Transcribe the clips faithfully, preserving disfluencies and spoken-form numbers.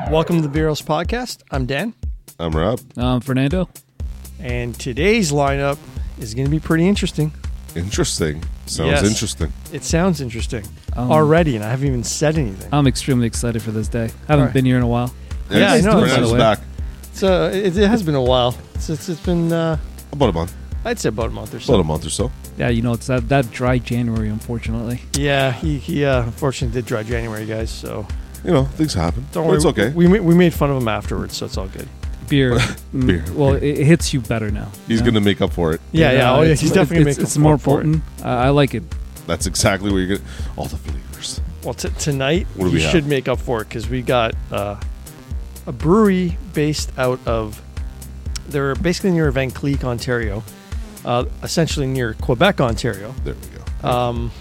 Welcome to the Beer House Podcast. I'm Dan. I'm Rob. I'm Fernando. And today's lineup is going to be pretty interesting. Interesting. Sounds Yes. interesting. It sounds interesting Um, already, and I haven't even said anything. I'm extremely excited for this day. Haven't Right. been here in a while. Yeah, I know. By the Fernando's way. back. So it, it has been a while. It's, it's, it's been, uh, About a month. I'd say about a month or so. About a month or so. Yeah, you know, it's that, that dry January, unfortunately. Yeah, he, he uh, unfortunately did dry January, guys, so You know, things happen. don't But worry. It's okay. We, ma- we made fun of him afterwards, so it's all good. Beer. mm, Beer, Well, beer. It, it hits you better now. He's you going know? to make up for it. Yeah, yeah, oh, yeah it's- he's definitely it's, making it's more for it. potent. Uh, I like it. That's exactly what you're going to... All the flavors. Well, t- tonight What do you we have? should make up for it because we got uh, a brewery based out of. They're basically near Van Cleek, Ontario, uh, essentially near Quebec, Ontario. There we go. Um,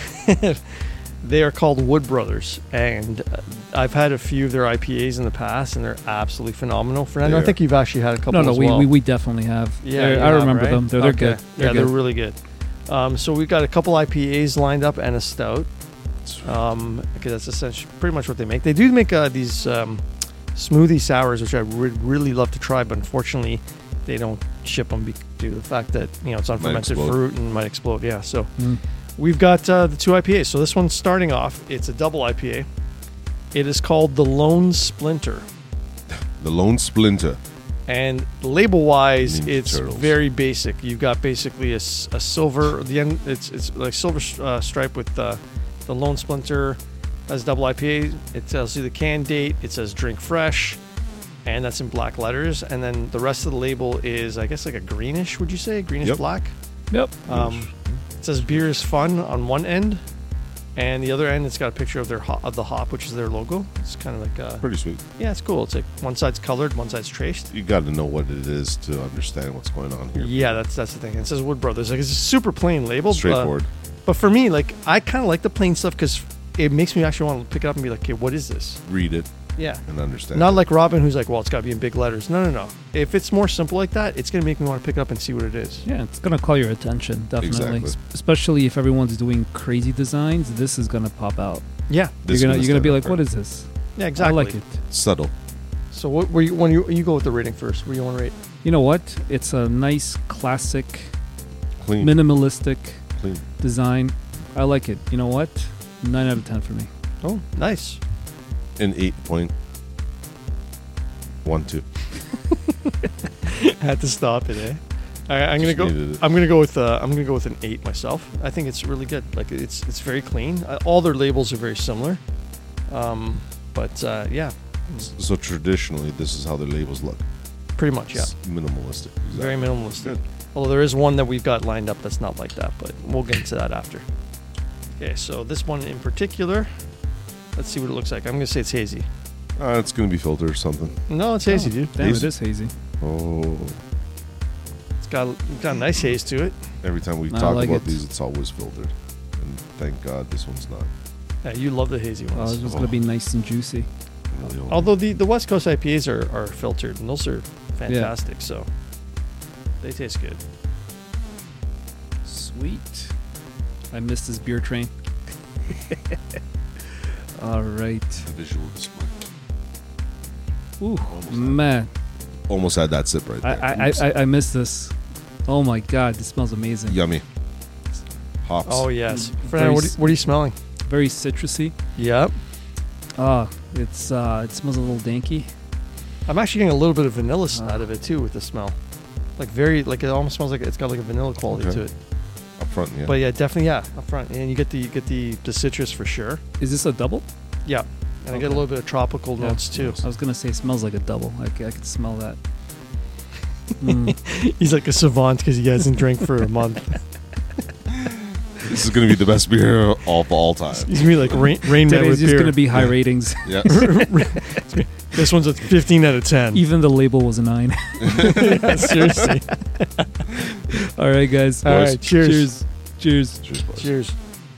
they are called Wood Brothers, and uh, I've had a few of their I P As in the past, and they're absolutely phenomenal. Fernando, They I think are. you've actually had a couple. No, no, as we, well. we, we definitely have. Yeah, They're- you I have, remember right? them. They're, they're Okay. good. They're yeah, good. they're really good. Um, so we've got a couple I P As lined up and a stout. Um, because that's essentially pretty much what they make. They do make uh, these um, smoothie sours, which I would really love to try, but unfortunately, they don't ship them be- due to the fact that you know it's unfermented explode. fruit and might explode. Yeah, so Mm. we've got uh, the two I P As. So this one's starting off. It's a double I P A. It is called the Lone Splinter. The Lone Splinter. And label wise, Ninja it's Turtles. very basic. You've got basically a, s- a silver, the end, it's it's like silver uh, stripe with uh, the Lone Splinter as double I P A. It tells you the can date. It says drink fresh, and that's in black letters. And then the rest of the label is, I guess, like a greenish. Would you say greenish Yep. black? Yep. Um, it says beer is fun on one end, and the other end it's got a picture of their hop, of the hop, which is their logo. It's kind of like a, Pretty sweet. yeah, it's cool. It's like one side's colored, one side's traced. You got to know what it is to understand what's going on here. Yeah, that's that's the thing. It says Wood Brothers. Like it's a super plain label. uh, Straightforward. but for me, like I kind of like the plain stuff because it makes me actually want to pick it up and be like, okay, what is this? Read it Yeah. and understand Not it. like Robin, who's like, well, it's got to be in big letters. No, no, no. If it's more simple like that, it's gonna make me want to pick it up and see what it is. Yeah, it's going to call your attention, definitely. Exactly. S- Especially if everyone's doing crazy designs, this is going to pop out. Yeah. This you're going one's to you're gonna be stand like, up what for- is this? Yeah. Exactly. I like it. Subtle. So what were you when you you go with the rating first? What do you want to rate? You know what? It's a nice, classic, Clean. minimalistic Clean. design. I like it. You know what? nine out of ten for me. Oh, nice. An eight point one two. Had to stop it, eh? All right, I'm gonna Just go. needed it. I'm gonna go with. Uh, I'm gonna go with an eight myself. I think it's really good. Like it's it's very clean. Uh, all their labels are very similar. Um, but uh, yeah, So traditionally, this is how the labels look. pretty much. Yeah, It's minimalistic. Exactly. very minimalistic. Good. Although there is one that we've got lined up that's not like that, but we'll get into that after. Okay, so this one in particular, let's see what it looks like. I'm gonna say it's hazy. Uh, it's going to be filtered or something. No, it's hazy, Oh, dude. Damn, Hazy? it is hazy. Oh. It's got it's got a nice haze to it. Every time we I talk like about it. these, it's always filtered. And thank God this one's not. Yeah, you love the hazy Oh, ones. this is going to be nice and juicy. Really only- Although the, the West Coast I P As are, are filtered, and those are fantastic, so they taste good. Sweet. I missed this beer train. All right. The visual display. Ooh, Almost had- man. Almost had that sip right I, there. I, I, Oops. I I missed this. Oh my God, this smells amazing. Yummy. Hops. Oh yes, Mm, Fernando, what, very are- what are you smelling? Very citrusy. Yep, Ah, it's uh, it smells a little danky. I'm actually getting a little bit of vanilla out of it too with the smell. Like very, like it almost smells like it's got like a vanilla quality Okay. to it. Up front, yeah. But yeah, definitely yeah, up front, and you get the you get the the citrus for sure. Is this a double? Yeah, and I get a Okay. little bit of tropical Yeah. notes too. I was gonna say it smells like a double. I, c- I could smell that. Mm. He's like a savant because he hasn't drank for a month. this is going to be the best beer of all time. He's gonna be like Rain, Rain Man Today's with just beer. gonna be high Yeah. ratings. Yeah. This one's a fifteen out of ten. Even the label was a nine. Yeah, seriously. All right, guys. All Boys. right, cheers. Cheers. Cheers. Cheers, boys. Cheers.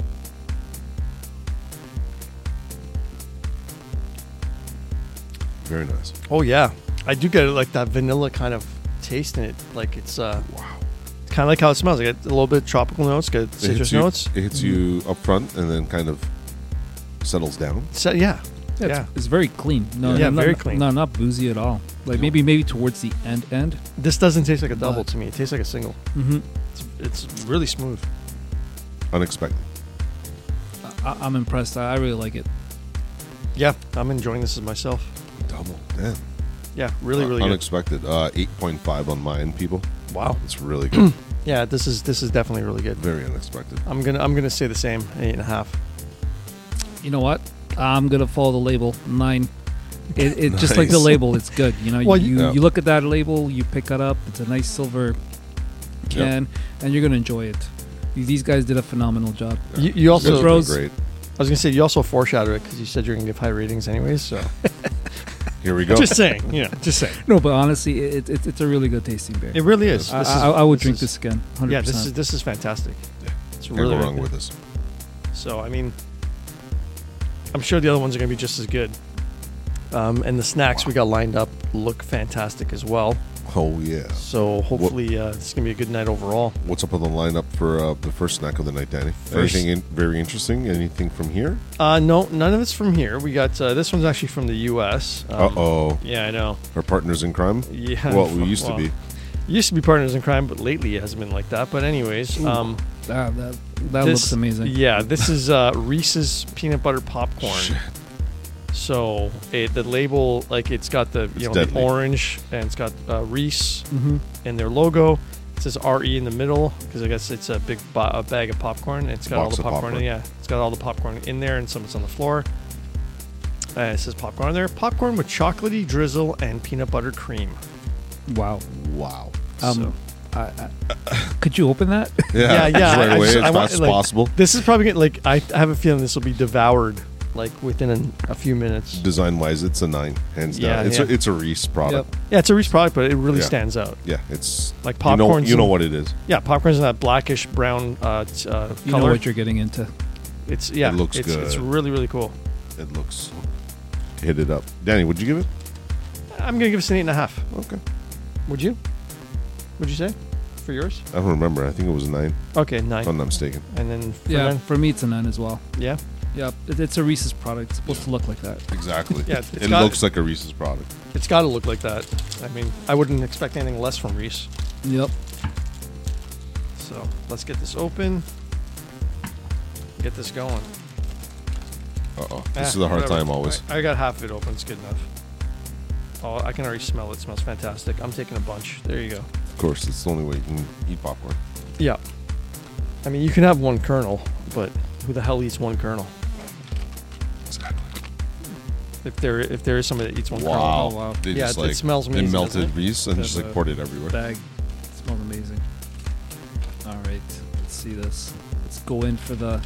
Very nice. Oh yeah, I do get like that vanilla kind of taste in it. Like it's uh, Wow. kind of like how it smells. I get a little bit of tropical notes, good It citrus hits you, notes. It hits you up front and then kind of settles down. So yeah, Yeah, Yeah. It's, it's very clean. No, Yeah, not, very not- clean. No, not boozy at all. Like maybe maybe towards the end end. This doesn't taste like a double But- to me. It tastes like a single. Mm-hmm. It's, it's really smooth. Unexpected. I, I'm impressed. I, I really like it. Yeah, I'm enjoying this as myself. Double. Damn. Yeah, really, Uh, really good. Unexpected. Uh, eight point five on mine, people. Wow. It's really good. Yeah, this is this is definitely really good. Very unexpected. I'm gonna I'm gonna say the same, eight and a half. You know what? I'm gonna follow the label nine. It, it just like the Nice. label. It's good. You know, Well, you you- you, Yeah. look at that label, you pick it up. It's a nice silver can, and you're gonna enjoy it. These guys did a phenomenal job. Yeah. You, you also guys are Rose- great. I was gonna say you also foreshadowed it because you said you're gonna give high ratings anyways. So Here we go. just saying, you know, just saying. No, but honestly, it, it, it's a really good tasting beer. It really is. I, This is- I, I would this drink is- this again. one hundred Yeah, percent. this is this is fantastic. Yeah. It's Can't really go really wrong good. with this. So I mean, I'm sure the other ones are gonna be just as good. Um, and the snacks we got lined up look fantastic as well. Oh yeah. So hopefully uh, this is gonna be a good night overall. What's up on the lineup for uh, the first snack of the night, Danny? First- Anything in, very interesting? Anything from here? Uh, no, none of it's from here. We got uh, this one's actually from the U S. Um, Uh oh. Yeah, I know. Our partners in crime. Yeah. Well, we used well, to be. Used to be partners in crime, but lately it hasn't been like that. But anyways, um, Ah, that that this- looks amazing. Yeah, this is uh, Reese's peanut butter popcorn. Shit. So it, the label, like it's got the you It's know the deadly. orange, and it's got uh, Reese Mm-hmm. in their logo. It says R E in the middle because I guess it's a big bo- a bag of popcorn. It's got all Box the of popcorn. popcorn. Yeah, it's got all the popcorn in there, and some it's on the floor. Uh, it says popcorn on there. Popcorn with chocolatey drizzle and peanut butter cream. Wow. Wow. Um, So- I, I, could you open that? Yeah, Yeah, yeah, just right I away just- as I want- fast as like- possible. This is probably gonna, like I have a feeling this will be devoured like within an, a few minutes. Design wise, it's a nine, hands Yeah, down. It's yeah. a it's a Reese product. Yeah, it's a Reese product, but it really Yeah. stands out. Yeah, it's Like you know popcorn's you know in- what it is. Yeah, popcorn's in that blackish brown uh, t- uh, You know color. what you're getting into. It's yeah, It looks it's, It's good. really really cool. It looks hit it up. Danny, would you give it? I'm gonna give this an eight and a half. Okay. Would you? Would you say for yours? I don't remember. I think it was a nine, Okay, nine. if I'm not mistaken. And then for Yeah, men? for me it's a nine as well. yeah, Yeah, it, it's a Reese's product. It's supposed to look like that. Exactly. Yeah, it's it got- looks like a Reese's product. it's got to look like that. I mean, I wouldn't expect anything less from Reese. Yep. So let's get this open. Get this going. Uh oh. Ah, This is a hard whatever. time always. I, I got half of it open. It's good enough. Oh, I can already smell it. It smells fantastic. I'm taking a bunch. There you go. Of course, it's the only way you can eat popcorn. Yeah. I mean, you can have one kernel, but who the hell eats one kernel? Exactly. If there if there is somebody that eats one Wow. Oh, wow. They Yeah, just it like smells they amazing, melted doesn't it? Reese and They just have like a poured it everywhere. Bag. It smells amazing. All right, let's see this. Let's go in for the.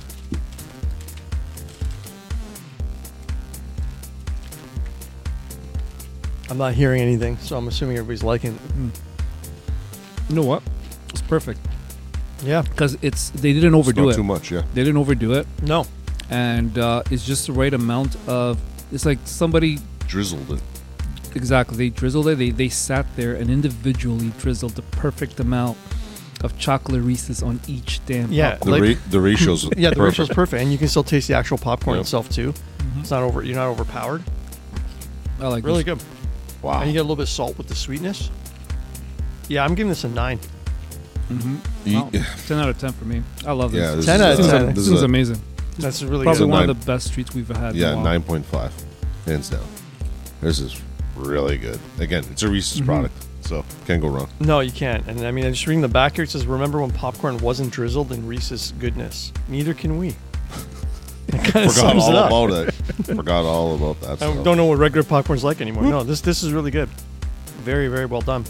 kernel. I'm not hearing anything, so I'm assuming everybody's liking it. Mm. You know what? It's perfect Yeah. because it's they didn't It's overdo not it. too much, yeah. They didn't overdo it, No. and uh, it's just the right amount of. It's like somebody Drizzled it. exactly. They drizzled it. They they sat there and individually drizzled the perfect amount of chocolate Reese's on each damn. Yeah, The, like- ra- the ratio's Yeah, the perfect. ratio's perfect, and you can still taste the actual popcorn Yep. itself too. Mhm. It's not over. You're not overpowered. I like Really this. good. Wow. And you get a little bit of salt with the sweetness. Yeah, I'm giving this a nine. Mm-hmm. Ye- Wow. ten out of ten for me. I love this. Yeah, this ten is, out of uh, ten. This, This is is a, amazing. That's really Probably good. one nine. of the best treats we've had. in a yeah, while. nine point five, hands down. This is really good. Again, it's a Reese's Mhm. product, so can't go wrong. No, you can't. And I mean, I'm just reading the back here. It says, "Remember when popcorn wasn't drizzled in Reese's goodness? Neither can we." It kind of Forgot sums it all up. about it. Forgot all about that. I Stuff. don't know what regular popcorn's like anymore. No, this this is really good. Very very well done.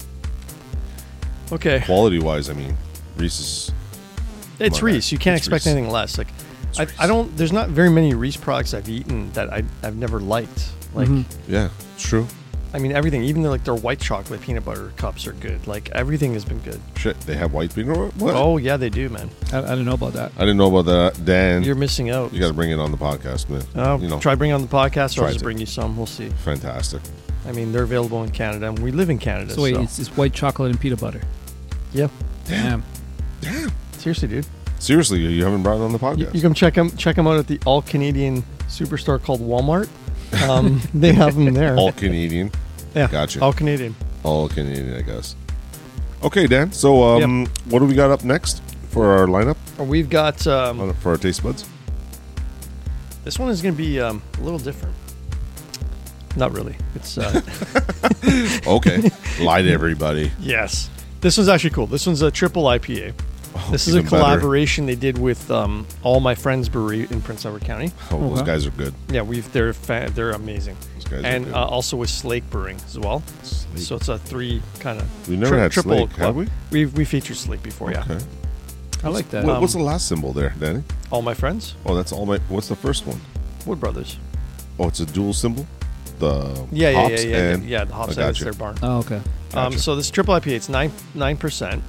Okay, Quality wise, I mean, Reese's. it's Come on, Reese. You can't it's expect Reese. anything less. Like, It's I, Reese. I don't. There's not very many Reese products I've eaten that I I've never liked. Like, Mhm. Yeah, it's true. I mean, everything. Even the, like their white chocolate peanut butter cups are good. Like everything has been good. Shit, they have white peanut. What? Oh yeah, they do, man. I, I didn't know about that. I didn't know about that, Dan. You're missing out. You got to bring it on the podcast, man. Oh, you know, try bring it on the podcast, or Try I'll just to. bring you some. We'll see. fantastic. I mean, they're available in Canada, and we live in Canada. So wait, so. it's, it's white chocolate and peanut butter. yeah, Damn. Damn. seriously, dude. Seriously, you haven't brought it on the You, podcast. you come check them check them out at the all Canadian superstore called Walmart. Um, they have them there. All Canadian. yeah, Gotcha. all Canadian. All Canadian, I guess. Okay, Dan. So, um, what do we got up next for our lineup We've got um, for our taste buds? this one is going to be um, a little different. Not really. It's uh, Okay, lie to everybody. yes. This one's actually cool. This one's a triple I P A. Oh, This is a even better. collaboration they did with um, All My Friends Brewery in Prince Edward County. Oh, those Okay. guys are good. Yeah, we've they're fa- they're amazing, Those guys and are uh, good. also with Slake Brewing as well. Slake. So it's a three kind of. We never had Slake, have we? We've we featured Slake before, yeah. Okay. I like that. What, Um, what's the last symbol there, Danny? All My Friends, Oh, that's all my. What's the first one? Wood Brothers. Oh, it's a dual symbol. The Yeah, yeah, hops yeah, yeah, and yeah. The hops I side is gotcha. their barn. Oh, okay. Um, Gotcha. so this triple I P A, it's nine nine percent.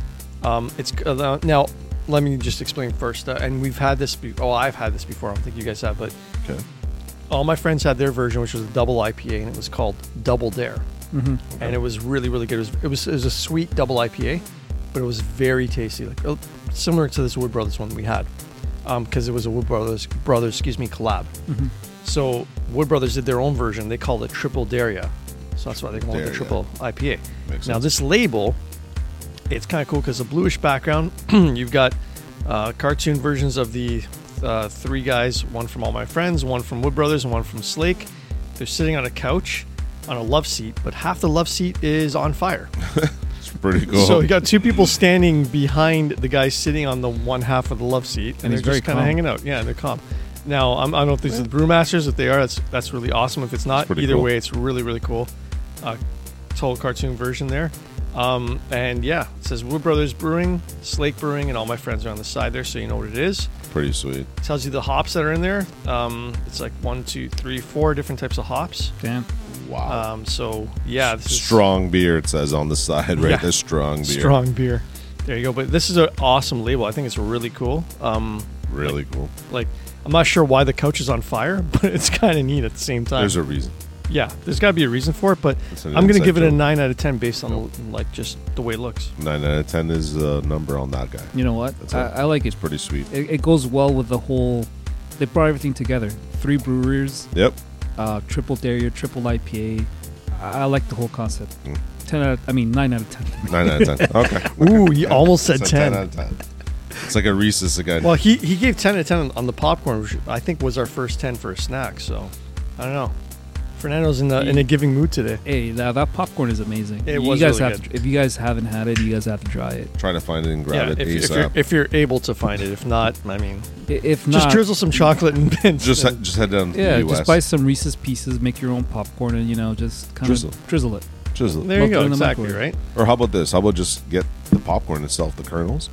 Um, it's uh, now. Let me just explain first. Uh, and we've had this. Be- oh, I've had this before. I don't think you guys have, but Okay. All My Friends had their version, which was a double I P A, and it was called Double Dare, Mm-hmm. and it was really, really good. It was it was, it was a sweet double I P A, but it was very tasty, like uh, similar to this Wood Brothers one we had, because it was a Wood Brothers Brothers, excuse me, collab. Mm-hmm. So Wood Brothers did their own version. They called it Triple Daria. So that's why they call it the Daria. Triple I P A. Makes Now sense. this label, it's kind of cool because a bluish background. You've got uh, cartoon versions of the uh, three guys, one from All My Friends, one from Wood Brothers, and one from Slake. They're sitting on a couch on a love seat, but half the love seat is on fire. It's pretty cool. So you got two people standing behind the guy sitting on the one half of the love seat, and, And he's they're very just kind of calm. hanging out. Yeah, they're calm. Now I'm, I don't know if these are the brewmasters. If they are, that's that's really awesome. If it's not, pretty either cool. way, it's really really cool. Uh, total cartoon version there. Um, and yeah, it says Wood Brothers Brewing, Slake Brewing, and All My Friends are on the side there, so you know what it is. Pretty sweet. It tells you the hops that are in there. Um, it's like one, two, three, four different types of hops. Damn. Wow. Um, so yeah, this is Strong beer, it says on the side, right Yeah. there. Strong beer. strong beer. There you go. But this is an awesome label. I think it's really cool. Um, Really cool. like I'm not sure why the couch is on fire, but it's kind of neat at the same time. There's a reason. yeah, there's got to be a reason for it, but It's an I'm gonna inside give it a joke. nine out of ten based on Nope. the, like just the way it looks. Nine out of ten is the number on that guy. You know what? That's I, it. I like it. It's pretty sweet. it. It goes well with the whole. They brought everything together. Three breweries, Yep. uh, triple Daria, triple I P A. I, I like the whole concept. Mm. Ten out. Of, I mean, nine out of ten. Nine out of ten. Okay. Ooh, you almost said So ten. out of ten. It's like a Reese's again. Well, he he gave ten out of ten on, on the popcorn, which I think was our first ten for a snack. So I don't know. Fernando's in the in a giving mood today. Hey, that, that popcorn is amazing. It you was guys really have good. To, if you guys haven't had it, you guys have to try it. Try to find it and grab Yeah, it if, if you're ASAP. if you're able to find it. If not, I mean, I- If not, just drizzle some chocolate and, and just he- just head down to yeah, the U S. just buy some Reese's Pieces, make your own popcorn, and you know, just kind Drizzle. of drizzle it. Drizzle. there you Melt it go. in the Exactly microwave. right. Or how about this? How about just get the popcorn itself, the kernels.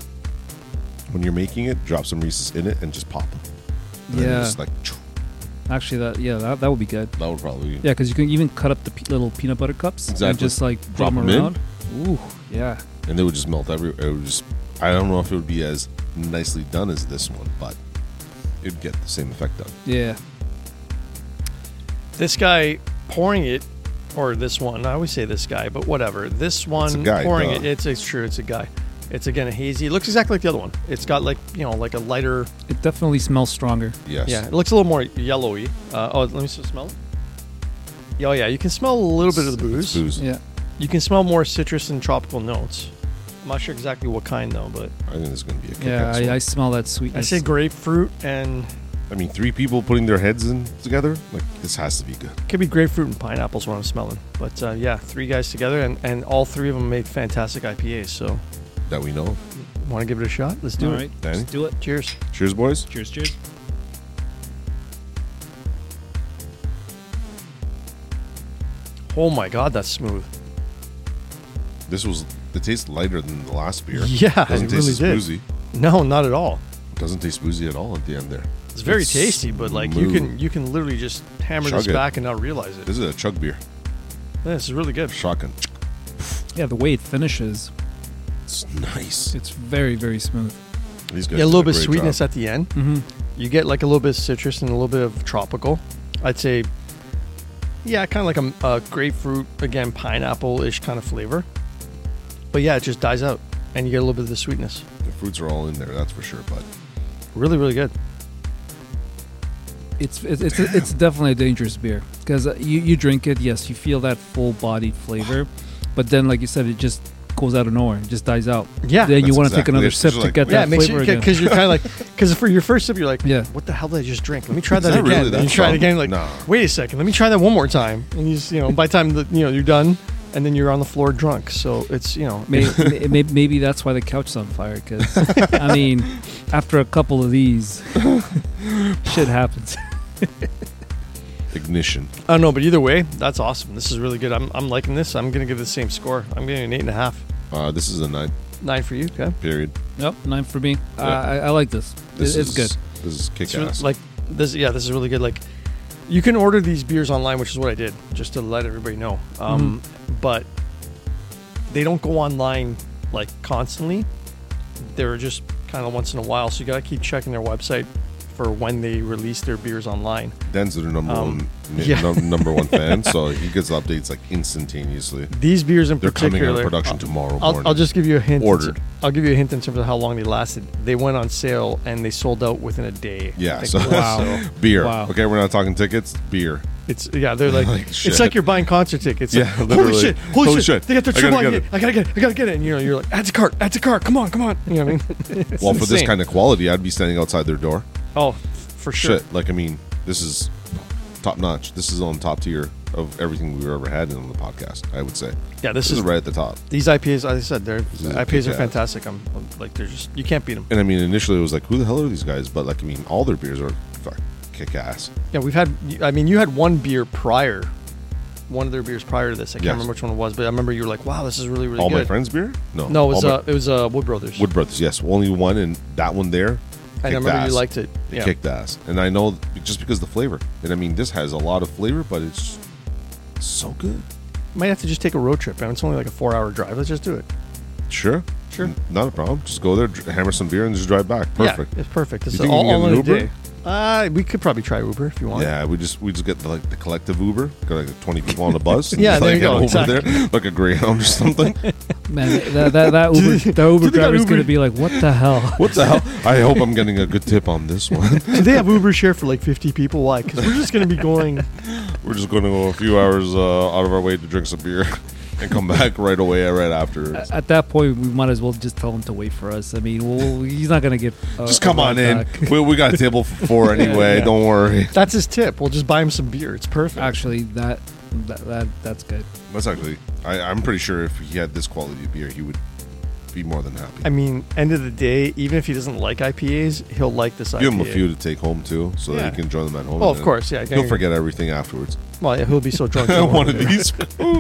When you're making it, drop some Reese's in it and just pop them. And then Yeah. Just like choo. Actually, that yeah, that, that would be good. That would probably be. Yeah, because you can even cut up the pe- little peanut butter cups and Exactly. just like Drop drop them 'em in. around. Ooh, yeah. And they would just melt everywhere. It would just. I don't know if it would be as nicely done as this one, but it'd get the same effect done. Yeah. This guy pouring it, or this one. I always say this guy, but whatever. This one guy, pouring duh. it. It's it's true. It's a guy. It's again a hazy. It looks exactly like the other one. It's got like you know like a lighter. It definitely smells stronger. Yes. Yeah, it looks a little more yellowy. Uh, oh, let me just smell it. Yeah, Oh yeah, you can smell a little bit of the It's booze. booze. Yeah. You can smell more citrus and tropical notes. I'm not sure exactly what kind though, but I think it's going to be a kick Yeah, ass I, one. I smell that I sweetness. say grapefruit and I mean, three people putting their heads in together, like this has to be good. could be grapefruit and pineapples what I'm smelling. But uh, yeah, three guys together, and, and all three of them made fantastic I P As. So That we know of. want to give it a shot? Let's do All it. right, Danny? let's do it. Cheers. Cheers, boys. Cheers, cheers. Oh my God, that's smooth. This was. It tastes lighter than the last beer. Yeah, Doesn't it taste really as did. boozy. No, not at all. Doesn't taste boozy at all at the end there. It's very It's tasty, but like you can smooth. you can literally just hammer Chug this it. back and not realize it. This is a chug beer. Yeah, this is really good. Shotgun. Yeah, the way it finishes, It's nice. it's very, very smooth. These guys Yeah, a did little bit of great sweetness job. at the end. Mm-hmm. You get like a little bit of citrus and a little bit of tropical. I'd say, yeah, kind of like a, a grapefruit, again, pineapple-ish kind of flavor. But yeah, it just dies out, and you get a little bit of the sweetness. The fruits are all in there, that's for sure. But Really, really good. It's it's it's, it's definitely a dangerous beer because uh, you you drink it, yes, you feel that full bodied flavor, but then like you said, it just goes out of nowhere, it just dies out. Yeah. Then you That's want to take exactly another it. sip It's to like- get Yeah, that it makes flavor you again. because you're kind of like because for your first sip you're like, Yeah. what the hell did I just drink? Let me try that Is that again. really and you that try it strong? again. Like, No. wait a second, let me try that one more time. And you just, you know, by the time that you know you're done, and then you're on the floor drunk. So it's you know, Maybe, maybe, maybe that's why the couch's on fire. Because I mean, after a couple of these, shit happens. Ignition. I don't know, but either way, that's awesome. This is really good. I'm I'm liking this. I'm gonna give it the same score. I'm giving it an eight and a half. Uh, this is a nine. Nine for you, okay? Period. Yep, nine for me. Yeah. Uh, I, I like this. This It- it's is, good. This is kick It's really- ass. like this, yeah, this is really good. Like you can order these beers online, which is what I did, just to let everybody know. Um, But they don't go online like constantly. They're just kind of once in a while, so you gotta keep checking their website for when they release their beers online. Dan's their number Um, one, mi- yeah. num- number one fan, so he gets updates like instantaneously. These beers in They're coming particular, out of production I'll- tomorrow I'll, morning. I'll just give you a hint. Ordered. I'll give you a hint in terms of how long they lasted. They went on sale and they sold out within a day. Yeah, I think so- it was. Wow. beer. Wow. Okay, we're not talking tickets. Beer. It's yeah, they're like, Like it's shit. like you're buying concert tickets. Yeah, Like, holy literally. shit, holy, Holy shit. shit. They got their I triple gotta I P A. get it. I gotta get it. I gotta get it. And you know, you're like, add to cart, add to cart. Come on, come on. You know what I mean? It's Well, for this insane. kind of quality, I'd be standing outside their door. oh, for sure. Shit, like I mean, this is top notch. This is on top tier of everything we've ever had on the podcast. I would say Yeah, this, this is right at the top. These I P As, as I said, they're is I P As are kick-ass. fantastic. I'm, I'm like, they're just you can't beat them. And I mean, initially it was like, who the hell are these guys? But like, I mean, all their beers are fuck, kick ass. Yeah, we've had. I mean, you had one beer prior, one of their beers prior to this. I can't Yes. remember which one it was, but I remember you were like, "Wow, this is really, really all good." my friends' beer? No, No, it was All my- uh, it was uh, Wood Brothers. Wood Brothers. Yes, only one, and that one there. and I kicked remember ass. you liked it. It Yeah, kicked ass, and I know just because of the flavor. And I mean, this has a lot of flavor, but it's so good. might have to just take a road trip. Man, it's only like a four-hour drive. Let's just do it. Sure, Sure. N- not a problem. Just go there, dr- hammer some beer, and just drive back. Perfect. Yeah, it's perfect. It's You think all, we can all get in an a Uber? day. Uh, we could probably try Uber if you want. Yeah, we just we just get the, like the collective Uber, got like twenty people on the bus. And Yeah, just, there like, you go, head over exactly. there like a Greyhound or something. Man, that that, that Uber, Do that Uber they got driver's Uber? gonna be like, what the hell? What the hell? I hope I'm getting a good tip on this one. Do they have Uber share for like fifty people? Why? Because we're just going to be going. We're just going to go a few hours uh, out of our way to drink some beer and come back right away, right after. At at that point, we might as well just tell him to wait for us. I mean, well, he's not gonna get. Uh, Just come a on ride in. back. We, we got a table for four anyway. yeah. Don't worry. That's his tip. We'll just buy him some beer. It's perfect. Actually, that that, that that's good. That's actually. I, I'm pretty sure if he had this quality of beer, he would be more than happy. I mean, end of the day, even if he doesn't like I P As, he'll like this I P A. Give him a few to take home too, so Yeah. that he can enjoy them at home. Oh, and of then course, yeah. He'll forget everything afterwards. Well, yeah, he'll be so drunk. he won't One of remember. these.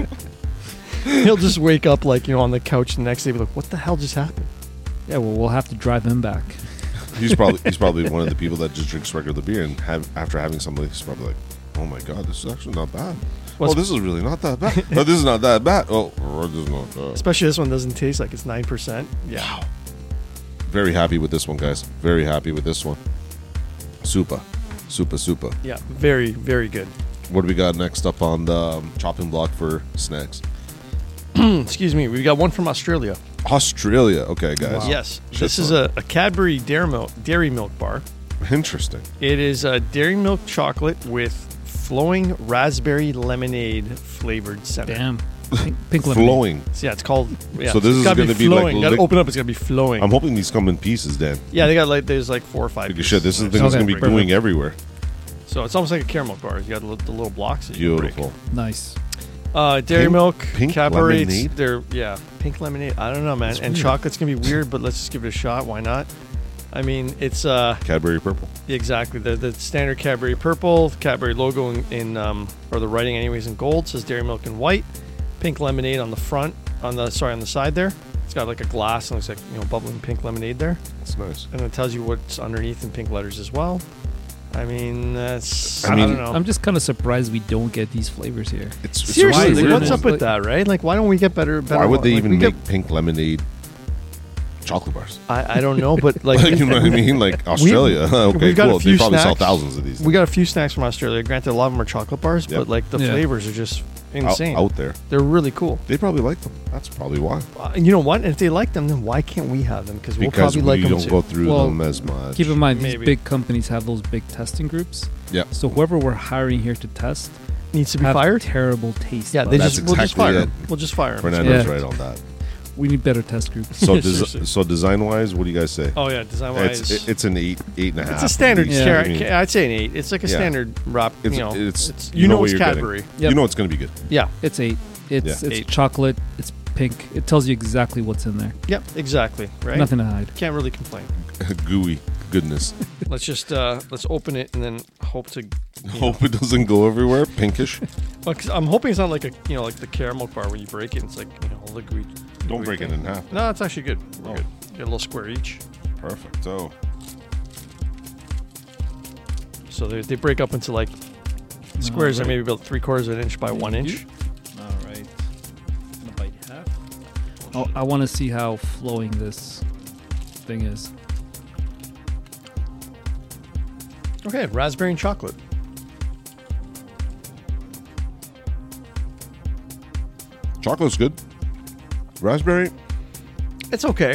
He'll just wake up like you know on the couch the next day, be like, "What the hell just happened?" Yeah, well, we'll have to drive him back. He's probably he's probably one of the people that just drinks regular beer and have after having something, he's probably like, "Oh my god, this is actually not bad. Well, oh, this is really not that bad. Oh, this is not that bad. Oh, oh, this is not bad." Especially this one doesn't taste like it's nine percent. Yeah. Very happy with this one, guys. Very happy with this one. Super, super, super. Yeah. Very, very good. What do we got next up on the um, chopping block for snacks? Excuse me. We got one from Australia. Australia. Okay, guys. Wow. Yes. Shit This is ton. a, a Cadbury Dairy Milk, Dairy Milk bar. Interesting. It is a Dairy Milk chocolate with flowing raspberry lemonade flavored center. Damn, pink, pink lemonade. Flowing. So yeah, it's called. Yeah, So this it's is gotta gonna be like flowing. Gotta lick- open up. It's gonna be flowing. I'm hoping these come in pieces, Dan. yeah, they got like there's like four or five. Because shit, this is the pieces. thing that's Okay, gonna be perfect. going everywhere. So it's almost like a caramel bar. You got the, li- the little blocks. That you break. Beautiful. Nice. Uh, Dairy Pink- Milk, pink Cadbury. lemonade? They're yeah, pink lemonade. I don't know, man. That's and weird. chocolate's gonna be weird, but let's just give it a shot. Why not? I mean, it's uh Cadbury purple. exactly the the standard Cadbury purple, the Cadbury logo in, in um or the writing anyways in gold says Dairy Milk in white, pink lemonade on the front on the sorry on the side there. It's got like a glass and looks like you know bubbling pink lemonade there, That's nice. and it tells you what's underneath in pink letters as well. I mean, that's I I, mean- don't know. I'm just kind of surprised we don't get these flavors here. It's, it's Seriously, really like, weird what's one. up with that, right? Like, why don't we get better? better Why would they like, even we make get- pink lemonade chocolate bars? I, I don't know, but like, Like, you know what I mean? Like Australia. okay, we've got a cool. few They probably sell snacks. thousands of these. we got a few snacks from Australia. Granted, a lot of them are chocolate bars, Yep. but like the Yeah. flavors are just insane. out, out there. They're really cool. They probably like them. That's probably why. Uh, you know what? And if they like them, then why can't we have them? Because we'll Because probably we like them don't too. go through Well, them as much. Keep in mind, Maybe. these big companies have those big testing groups. Yeah. So whoever we're hiring here to test Needs to be have fired. terrible taste. Yeah, buds. they That's just we'll just exactly fire it. them. We'll just fire them. Fernando's Yeah. right on that. We need better test groups. So, Seriously. desi- so design wise, what do you guys say? Oh yeah, design wise. it's it, it's an eight, eight and a half. It's a standard. at least. Yeah. car- I mean, ca- I'd say an eight. It's like a Yeah. standard wrap. It's, you know, it's, it's you you know, what it's you're getting. Cadbury. Yep. You know it's going to be good. Yeah. It's eight. It's Yeah. it's Eight. chocolate. It's pink. It tells you exactly what's in there. Yep. Exactly. Right. Nothing to hide. Can't really complain. Gooey goodness. Let's just uh let's open it and then hope to. you know- Hope it doesn't go everywhere. Pinkish. Well, 'cause I'm hoping it's not like a you know like the caramel part when you break it. It's like you know the gooey. Don't gooey break it thing. in half. No, it's actually good. We're Oh. good. Get a little square each. Perfect. Oh, So they, they break up into like squares that Alright. maybe about three quarters of an inch by one Thank inch. All right. I'm gonna bite half. Oh, I want to see how flowing this thing is. Okay, raspberry and chocolate. chocolate's good. Raspberry. It's okay.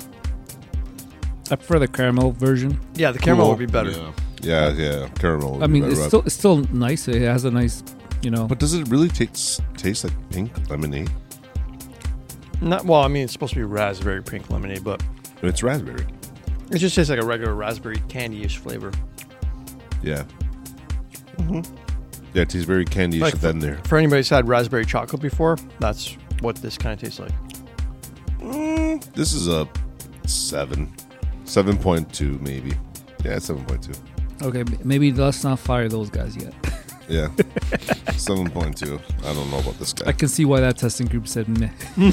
I prefer the caramel version. Yeah, the caramel cool. would be better. Yeah, yeah, yeah. Caramel. would I be mean, better. it's still it's still nice. It has a nice, you know. But does it really taste taste like pink lemonade? Not well. I mean, it's supposed to be raspberry pink lemonade, but It's raspberry. it just tastes like a regular raspberry candy-ish flavor. Yeah. Mm-hmm. Yeah, it tastes very candy-ish Like at the end there. For anybody who's had raspberry chocolate before, that's what this kind of tastes like. Mm, this is a seven, seven point two maybe. Yeah, seven point two. Okay, m- maybe let's not fire those guys yet. Yeah, seven point two. I don't know about this guy. I can see why that testing group said meh.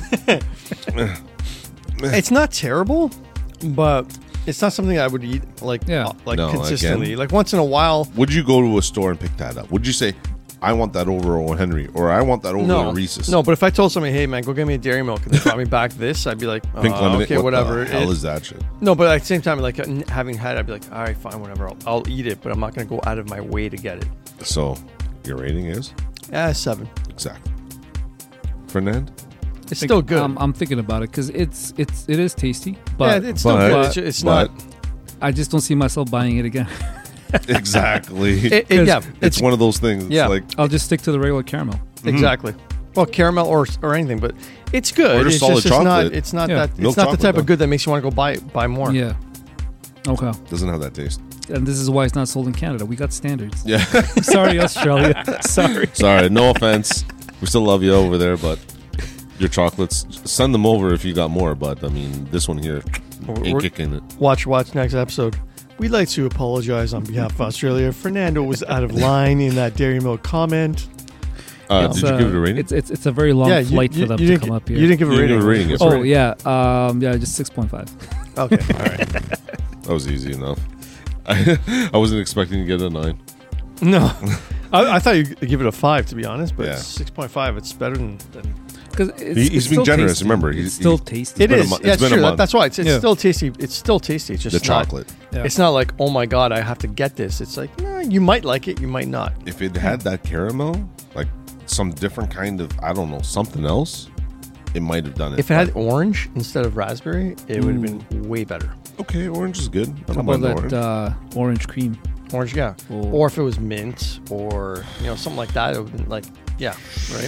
It's not terrible, but it's not something I would eat like Yeah. uh, like No, consistently. again. Like once in a while. Would you go to a store and pick that up? Would you say, "I want that over O. Henry," or "I want that over No, a Reese's"? no. But if I told somebody, "Hey man, go get me a Dairy Milk," and they brought me back this, I'd be like, uh, Pink lemonade. "Okay, what whatever." the hell It- is that shit? No, but at the same time, like n- having had it, I'd be like, all right, fine, whatever. I'll, I'll eat it, but I'm not going to go out of my way to get it. So, your rating is Ah, seven. exactly. Fernand? It's Think- still good. Um, I'm thinking about it because it's it's it is tasty, but yeah, it's still but- good. It's, it's but- not. I just don't see myself buying it again. Exactly. It, it, yeah, it's, it's, one of those things. It's Yeah. like I'll just stick to the regular caramel. exactly. Well, caramel or or anything, but it's good. Or just it's solid just it's not. chocolate. It's not Yeah. that. Milk It's not the chocolate, type though. of good that makes you want to go buy buy more. Yeah. Okay. doesn't have that taste. And this is why it's not sold in Canada. We got standards. Yeah. Sorry, Australia. Sorry. Sorry, no offense. We still love you over there, but your chocolates, send them over if you got more. But I mean, this one here We're- ain't we're- kicking it. Watch watch next episode. We'd like to apologize on behalf of Australia. Fernando was out of line in that Dairy Milk comment. Uh, It's, did you uh, give it a rating? It's it's it's a very long yeah, you, flight you, for them you to didn't, come gi- up here. You didn't give a You rating. didn't give a rating, What's it's the Oh rating? yeah, um, yeah, just six point five. Okay, all right. That was easy enough. I, I wasn't expecting to get a nine. No, I, I thought you'd give it a five, to be honest. But Yeah. six point five. It's better than. than Because He- he's being generous, remember, It's he's- still he- tasty. It been a is. mo- Yeah, it's it's been a true. That- month. that's why it's, it's Yeah. still tasty. It's still tasty. It's just The not- chocolate. Yeah. It's not like, oh my god, I have to get this. It's like, nah, you might like it, you might not. If it had that caramel, like some different kind of, I don't know, something else, it might have done it. If it had orange instead of raspberry, it would have been way better. Okay, orange is good. I How don't about mind the that orange. uh, orange cream? Orange, yeah. Oh. Or if it was mint or you know something like that, it would have been like, yeah, right.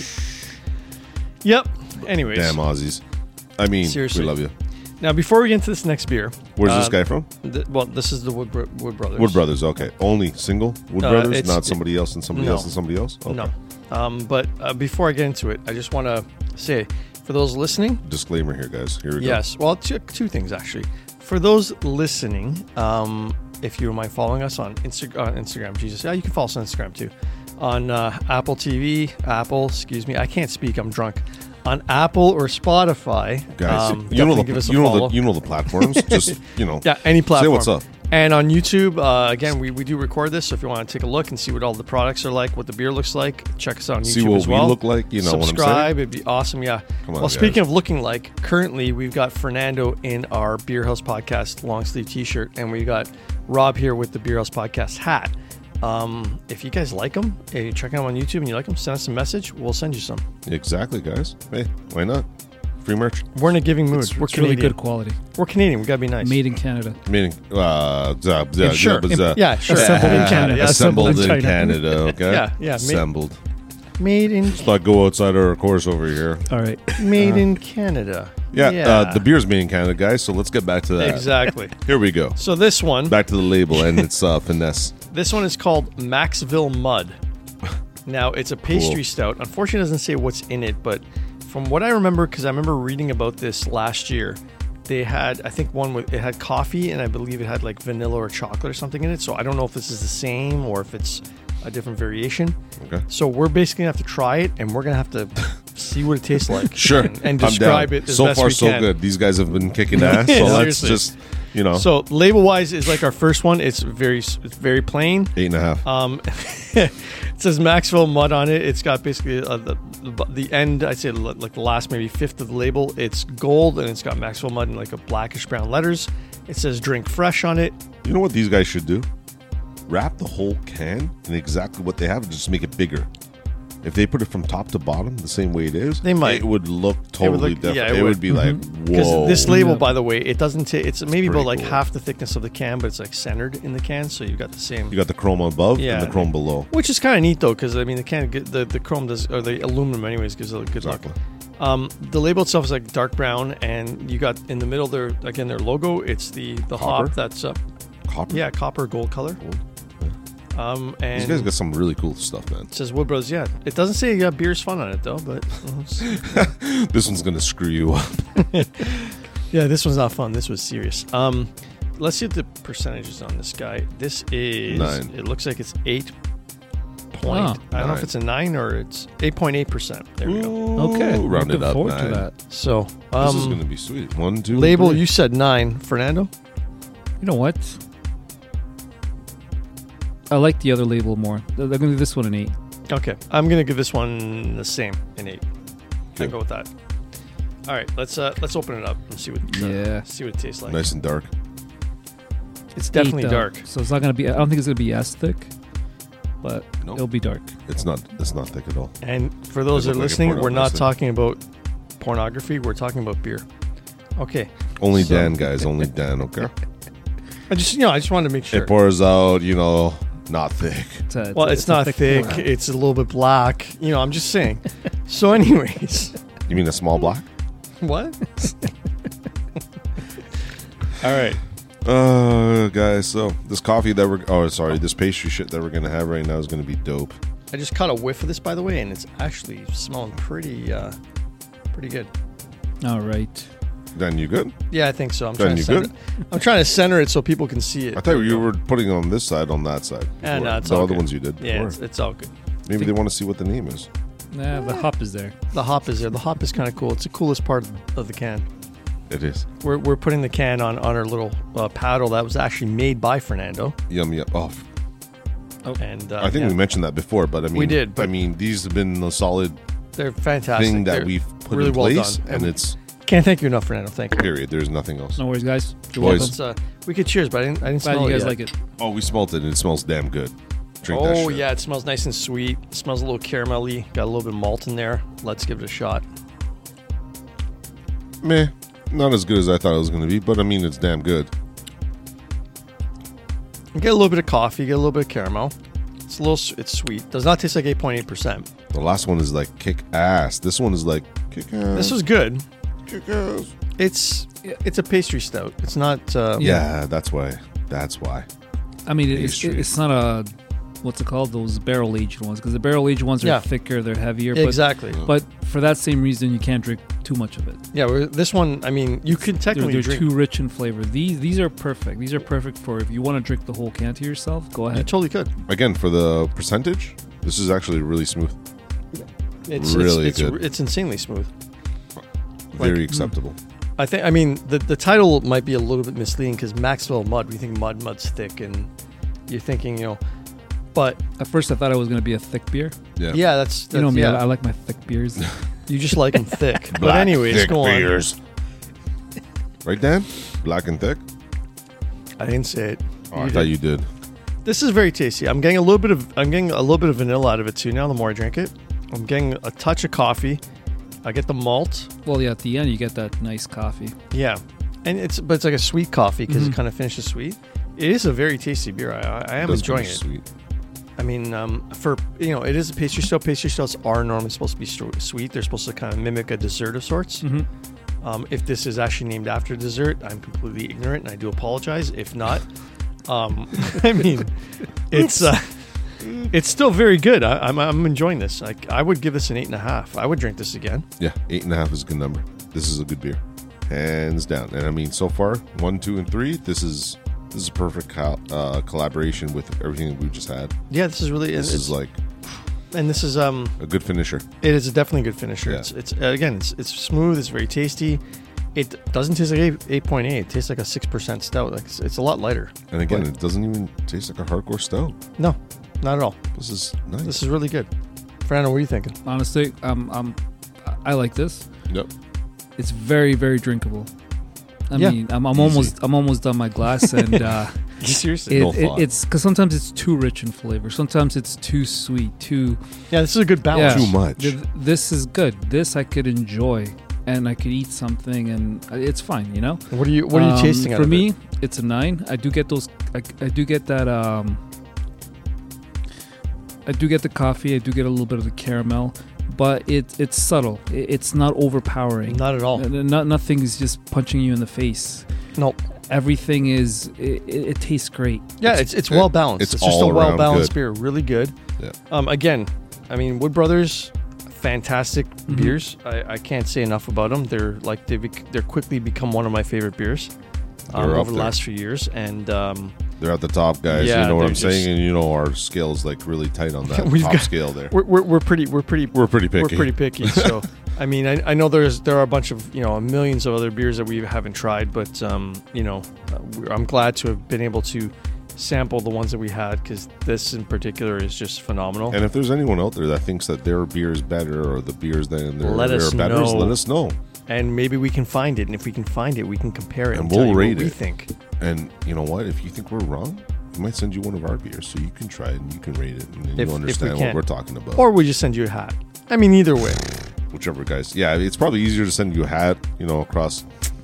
Yep. Anyways, Damn Aussies. I mean, Seriously. we love you. now before we get into this next beer, Where's uh, this guy from? th- well, this is the Wood, Bro- Wood Brothers. Wood Brothers. Okay, only single Wood Uh, Brothers, it's- not somebody else and somebody no. else and somebody else. Okay. No. Um, but uh, before I get into it, I just want to say, for those listening, Disclaimer here, guys. Here we go. yes, well, two, two things actually. For those listening, um, if you don't mind following us on Insta- uh, Instagram, Jesus, yeah, you can follow us on Instagram too. On uh, Apple T V, Apple, excuse me, I can't speak, I'm drunk. On Apple or Spotify, Guys, um, you know definitely the give us a you know follow. the you know the platforms. Just you know, Yeah, any platform. what's up. And on YouTube, uh, again, we, we do record this, so if you want to take a look and see what all the products are like, what the beer looks like, check us out on YouTube see what as well. we look like. You know Subscribe, what I'm saying? it'd be awesome, yeah. Come on, well, speaking guys. of looking like, currently we've got Fernando in our Beer House Podcast long sleeve t-shirt, and we got Rob here with the Beer House Podcast hat. Um, if you guys like them, if you check them on YouTube and you like them, send us a message. We'll send you some. Exactly, guys. Hey, why not? Free merch. We're in a giving mood. It's, We're it's really Canadian. good quality. We're Canadian. We gotta be nice. Made in Canada. Meaning, uh, uh, Yeah, sure. uh, uh, Yeah, sure. Assembled in Yeah, Canada. yeah, assembled in China. Canada. Okay. Yeah, yeah, made- Assembled. Made in Let's not go outside our course over here. All right. made in Canada. Yeah, Uh, the beer's made in Canada, guys. So let's get back to that. Exactly. Here we go. So this one, Back to the label and its uh, finesse. this one is called Maxville Mud. Now it's a pastry Cool. stout. Unfortunately, it doesn't say what's in it, but from what I remember, because I remember reading about this last year, they had I think one with it had coffee and I believe it had like vanilla or chocolate or something in it. So I don't know if this is the same or if it's a different variation. Okay. So we're basically gonna have to try it and we're gonna have to see what it tastes like. Sure. and, and I'm describe down. it as So best far, we so can. good. These guys have been kicking ass. So let's Seriously. just, you know, So label wise is like our first one. It's very it's very plain. eight and a half. Um, it says Maxville Mud on it. It's got basically uh, the, the the end. I'd say li- like the last maybe fifth of the label. It's gold and it's got Maxville Mud in like a blackish brown letters. It says drink fresh on it. You know what these guys should do? Wrap the whole can in exactly what they have and just make it bigger. If they put it from top to bottom the same way it is, They might. It would look totally look- different. yeah, it, it would, would. be like, Because whoa. this label, Yeah. by the way, it doesn't take. It's maybe pretty about like cool. half the thickness of the can, but it's like centered in the can, so you've got the same. You got the chrome above Yeah. and the chrome below. Which is kind of neat though, because I mean the can get the the chrome does or the aluminum anyways gives it a good Exactly. look. Um, the label itself is like dark brown, and you got in the middle there again their logo. It's the the Copper? hop that's up. Copper. Yeah, copper gold color. Gold. Um, and These guys got some really cool stuff, man. it says Wood Bros. Yeah, it doesn't say uh, beer's fun on it though, but uh, it's- This one's gonna screw you up. yeah, this one's not fun. This was serious. Um, let's see what the percentages on this guy. This is Nine. It looks like it's eight point. Oh, I don't know nine. if it's a nine or it's eight point eight percent. There we go. Okay. Ooh, round Looking it up. forward nine. to that. So This is um, gonna be sweet. One, two, label. three. You said nine, Fernando. You know what? I like the other label more. They're going to give this one an eight. Okay, I'm gonna give this one the same, an eight. I Good. go with that. All right, let's uh, let's open it up and see what uh, Yeah. see what it tastes like. Nice and dark. It's definitely Eight, though. dark. So it's not going to be, I don't think it's going to be as thick, but Nope. it'll be dark. It's not. It's not thick at all. And for those that Doesn't are look like a listening, porno we're not listening. talking about pornography. We're talking about beer. Okay. Only So- Dan, guys. Only Dan. Okay. I just you know I just wanted to make sure. It pours out. You know, not thick. It's a, well, a- it's, a not thick. pour. It's a little bit black. You know, I'm just saying. So, anyways, You mean a small black? what? All right. Uh, guys. So this coffee that we're. Oh, sorry. This pastry shit that we're gonna have right now is gonna be dope. I just caught a whiff of this, by the way, and it's actually smelling pretty, uh, pretty good. All right. Dan, you good? Yeah, I think so. I'm Ben, trying to you center good? it. I'm trying to center it so people can see it. I thought you were putting it on this side, on that side. Yeah, before. no, it's the all other good. ones you did. Yeah, before. it's, it's all good. Maybe they want to see what the name is. Nah, the hop is there. The hop is there. The hop is kind of cool. It's the coolest part of, of the can. It is. We're, we're putting the can on, on our little uh, paddle that was actually made by Fernando. Yum yum. Oh, And uh, I think yeah, we mentioned that before, but I mean, We did, but- I mean, these have been a solid they're fantastic. thing that They're we've put really in well place, done. and it's Can't thank you enough, Fernando. Thank you. period. There's nothing else. No worries, guys. You're Boys. welcome. Let's, uh, we could cheers, but I didn't, I didn't Glad smell you it guys yet. like it. Oh, we smelt it, and it smells damn good. Drink that Oh, shit. yeah. It smells nice and sweet. It smells a little caramelly. Got a little bit of malt in there. Let's give it a shot. Meh. Not as good as I thought it was going to be, but I mean, it's damn good. You get a little bit of coffee. You get a little bit of caramel. It's a little. s- It's sweet. Does not taste like eight point eight percent. The last one is like kick ass. This one is like kick ass. This was good. kick ass. It's it's a pastry stout. It's not. Uh, Yeah, that's why. That's why. I mean, it- it's, Pastry. it's not a, what's it called? Those barrel aged ones. Because the barrel aged ones are Yeah. thicker, they're heavier. But, Exactly. but for that same reason, you can't drink too much of it. Yeah. we're- This one. I mean, you could They're, technically they're drink. too rich in flavor. These these are perfect. These are perfect for if you want to drink the whole can to yourself. Go You ahead. totally could. Again, for the percentage, this is actually really smooth. It's Really it's, it's, good. It's insanely smooth. Very Like- acceptable. I think. I mean, the the title might be a little bit misleading because Maxwell Mud. We think mud, mud's thick, and you're thinking, you know, but At first, I thought it was going to be a thick beer. Yeah. yeah, that's, that's You know me, yeah. I, I like my thick beers. You just like them thick. but Black, anyways, thick go on. beers. Right, Dan? Black and thick? I didn't say it. Oh, I You thought did. you did. This is very tasty. I'm getting a little bit of I'm getting a little bit of vanilla out of it too. Now the more I drink it, I'm getting a touch of coffee. I get the malt. Well, yeah, at the end you get that nice coffee. Yeah, and it's but it's like a sweet coffee because Mhm. it kind of finishes sweet. It is a very tasty beer. I, I, I am Does enjoying it. finish Sweet. I mean, um, for you know, it is a pastry still. Pastry stills are normally supposed to be st- sweet. They're supposed to kind of mimic a dessert of sorts. Mm-hmm. Um, if this is actually named after dessert, I'm completely ignorant, and I do apologize. If not, um, I mean, it's uh, it's still very good. I, I'm I'm enjoying this. Like I would give this an eight and a half. I would drink this again. Yeah, eight and a half is a good number. This is a good beer, hands down. And I mean, so far, one, two, and three. This is this is a perfect col- uh, collaboration with everything that we've just had. Yeah, this is really. This it's, is like and this is um, a good finisher. it is a definitely good finisher. Yeah. It's it's uh, again, it's it's smooth. It's very tasty. It doesn't taste like eight point eight. It tastes like a six percent stout. Like it's, it's a lot lighter. And again, But- it doesn't even taste like a hardcore stout. No, not at all. This is nice. This is really good. Fernando, what are you thinking? Honestly, um, um, I like this. Yep. It's very, very drinkable. I Yeah. mean, I'm, I'm Easy. almost, I'm almost done my glass, and uh, Seriously? it, No it, thought. it's because sometimes it's too rich in flavor. Sometimes it's too sweet, too. Yeah, this is a good balance. Yeah. Too much. Th- This is good. This I could enjoy, and I could eat something, and it's fine. You know. What are you What are you Um, tasting out For of me, it? it's a nine. I do get those. I, I do get that. Um, I do get the coffee. I do get a little bit of the caramel, but it it's subtle. It, it's not overpowering. Not at all. Uh, Not nothing is just punching you in the face. No. Everything is. It, it, it tastes great. Yeah, it's it's, it- well balanced. it's It's, just a all well around balanced good. beer. Really good. Yeah. Um. Again, I mean, Wood Brothers, fantastic Mhm. beers. I, I can't say enough about them. They're like they bec- they're quickly become one of my favorite beers. Um, They're up over the there. last few years, and um, They're at the top, guys. Yeah, you know what they're I'm saying, just- and you know our scale's like really tight on that We've top got- scale there. we're, we're we're pretty we're pretty We're pretty picky. we're pretty picky. So, I mean, I, I know there's there are a bunch of you know millions of other beers that we haven't tried, but um, you know, uh, we're, I'm glad to have been able to sample the ones that we had because this in particular is just phenomenal. And if there's anyone out there that thinks that their beer is better or the beers that in their Let their us better, know. let us know. And maybe we can find it, and if we can find it, we can compare it And and, we'll tell you rate what we it. think. And you know what? If you think we're wrong, we might send you one of our beers so you can try it and you can rate it and then If- if we you'll understand what can. we're talking about. Or we just send you a hat. I mean, either way. Whichever, guys. Yeah, it's probably easier to send you a hat, you know, across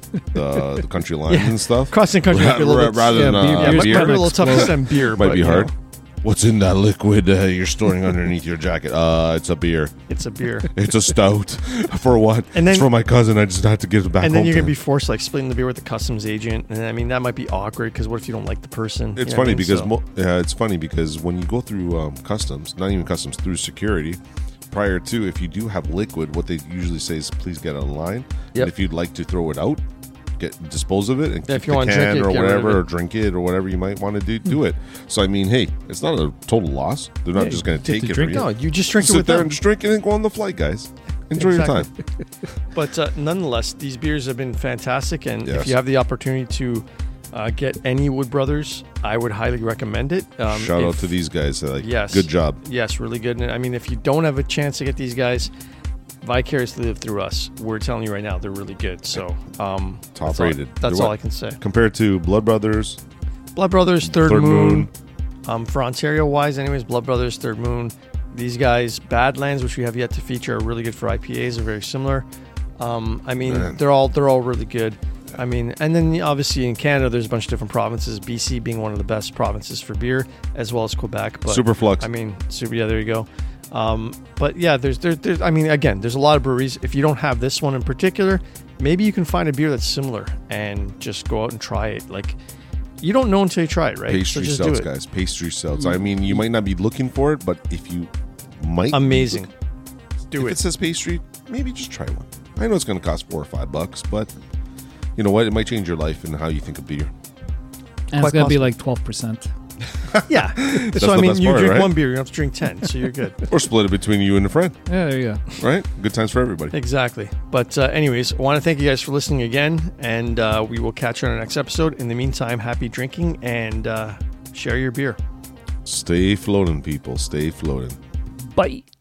the, the country lines Yeah. and stuff. Crossing country might be a little bit, rather yeah, than beer- uh, yeah, beer's might, beer. might be a little tough to Explode. send beer. Might but, be you hard. know, What's in that liquid uh, you're storing underneath your jacket? Uh, it's a beer. it's a beer. It's a stout. For what? And then- it's for my cousin. I just had to give it back And then home you're to going to be him. forced like splitting the beer with the customs agent. And I mean, that might be awkward because what if you don't like the person? It's You know what funny I mean? because So- mo- yeah, it's funny because when you go through um, customs, not even customs, through security, prior to, if you do have liquid, what they usually say is please get on line. Yep. And if you'd like to throw it out, get dispose of it and Yeah, keep if you the wanna can drink it, or get rid of whatever, it. or drink it or whatever you might want to do, do it. So I mean, hey, it's not a total loss. They're not Yeah, just going to get take to it. drink for no, you. you just drink it Sit with there them. and just drink it and go on the flight, guys. Enjoy Exactly. your time. But uh, nonetheless, these beers have been fantastic, and Yes. if you have the opportunity to uh, get any Wood Brothers, I would highly recommend it. Um, Shout out if- to these guys. They're like, Yes. good job. Yes, really good. And I mean, if you don't have a chance to get these guys, vicariously live through us. We're telling you right now, they're really good. So, um, Top that's all- rated. that's They're all what? I can say. Compared to Blood Brothers, Blood Brothers, Third, Third Moon. Moon. Um, for Ontario wise, anyways, Blood Brothers, Third Moon. These guys, Badlands, which we have yet to feature, are really good for I P As. Are very similar. Um, I mean, Man. they're all they're all really good. I mean, and then obviously in Canada, there's a bunch of different provinces. B C being one of the best provinces for beer, as well as Quebec. But Superflux. I mean, super. Yeah, there you go. Um, but yeah, there's, there, there's. I mean, again, there's a lot of breweries. If you don't have this one in particular, maybe you can find a beer that's similar and just go out and try it. Like, you don't know until you try it, right? Pastry so just stouts, do it. guys. Pastry stouts. I mean, you might not be looking for it, but if you might, be Amazing. looking- Do if it. it says pastry, maybe just try one. I know it's going to cost four or five bucks, but you know what? It might change your life and how you think of beer. And Quite it's gonna be possible. like twelve percent. Yeah. so I the mean, best you part, drink right? one beer, you don't have to drink ten, so you're good. Or split it between you and a friend, Yeah, there you go. right? Good times for everybody. Exactly. But uh, anyways, I want to thank you guys for listening again, and uh, we will catch you on our next episode. In the meantime, happy drinking and uh, share your beer. Stay floating, people. Stay floating. Bye.